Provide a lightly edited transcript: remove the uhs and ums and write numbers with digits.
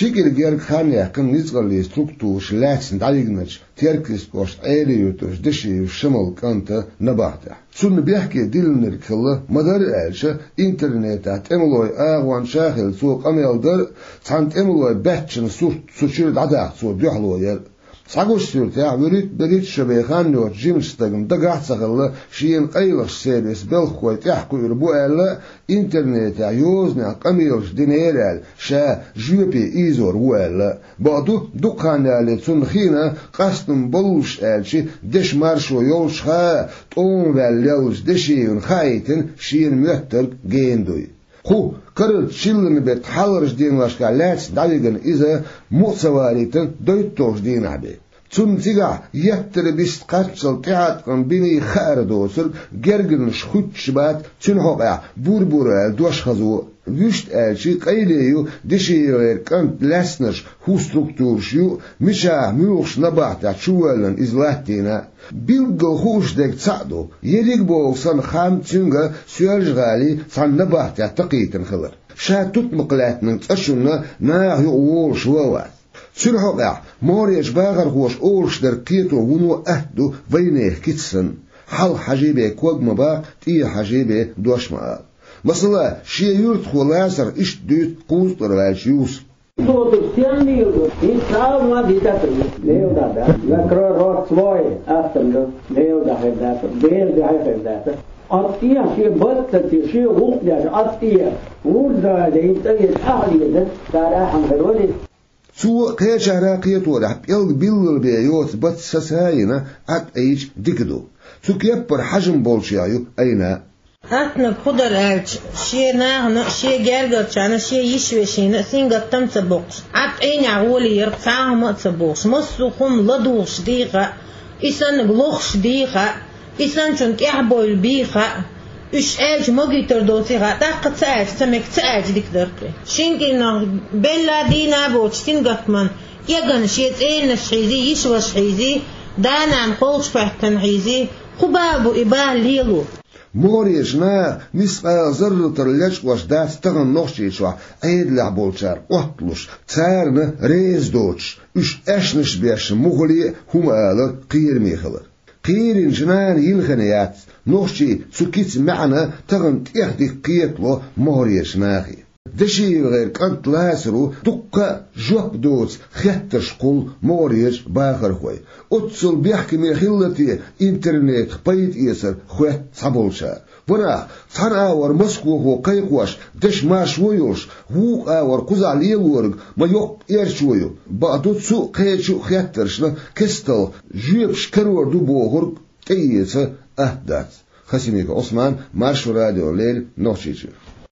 شكل غير خان يحكم نزغل لي ستركتوش لاتسن دايجنج تيركس بوش ايريوتوش دشي وشمل كانت نباته سن بيحكي ديلنر كله مدار الشا انترنت اتملوي اغوان شاخل سوق اميل در تانت املوي باتشن سوشير دادا سو بيحلو ساقوش سيرتاع بريت شبيخان نوت جيمستاقم دقاعت ساقل شين قيلش سيريس بلخوي تحكو يربو الا انترنت يوزنا قميلش دينيرال شا جيوبي ايزور والا بعدو دقان الالي تنخينا قاستم بلوش الشي دش مارشو يولش خا تون واليولش دشيون خايتن شين مهتر جيندوي خو كرت شلن بيت حالرش دين لاشكا لاتس داليغن إذا مؤسواريتن دويتوش دين عبي تنتيغا يتر بيست قاتشل تيعاتقن بيني خار دوسر جرگن شخوت شبات تنهوغا بور دوش خزو ويشت الشي قيليو دشير كانت لاسنش هو ستركتورشيو مشا ميوخش نباتا شوالن إزلاتينا بيلغو خوش ديك تصعدو يريك بوغسان خام تنغا سيالج غالي سان نباتا تقيتن خلر شاتوت مقلاتن تأشونا ناهي أولش ووات سرحوغا موريش باغر خوش أولش در قيتو ونو أهدو وينيه كتسن حال حجيبه كوغ مبا تي حجيبه دوش مقال مثلا شي يرد خلاصر إش دوت قوزتر والشيوس أطيع شيء بطل شيء غوطة أطيع ورزة لينتهي أهلي دار أحمد الولي سو قيش عراقية ورح بيل بيوت بس سساينا أت إيش دكدو سو كيبر حجم بولشيايو أينا أتنا خدر أرج شيء ناهنا شيء جرجر شانا شيء يشوي شيء سينغ تم تبوش أت أين عولي يرفعه ما تبوش مصلهم لدوش ديقة إسان بلوخش ديقة إسان شنك إحبو البيقة إش أج مجيتر دوسيها تاقة ساج سمك ساج دكتورك شينكنا بلا دينا بوش تنقفمن يجن شيء إيه نشحيزي يشوى شحيزي دانا عن قولش فحتن حيزي خبابو إبال ليلو موريشنا نسقى زرطر ليش واش داس تغن نوشي شوا ايد لعبولشار وحطلوش تارنا ريز دوتش اش اشنش بيش مغلي هما آلر قير ميخلر قيرين جنان يلغنيات نوشي سكيت معنا تغن تيحدي قيتلو موريشناخي دشي غير كانت لاسرو دقة جوب دوت خيتش قول موريش باخر خوي اتصل بيحكي من خلتي انترنت بيت يسر خوات صبولشا ورا صار اور مسكو هو قيقوش دش ما شويوش هو اور قزع ليورغ ما يوق ايرشويو بعدو سو قيشو خيترشنا كستل جيبش كرور دو بوغر تيسا اهدات خسيميك عثمان مارش راديو ليل نوشيجر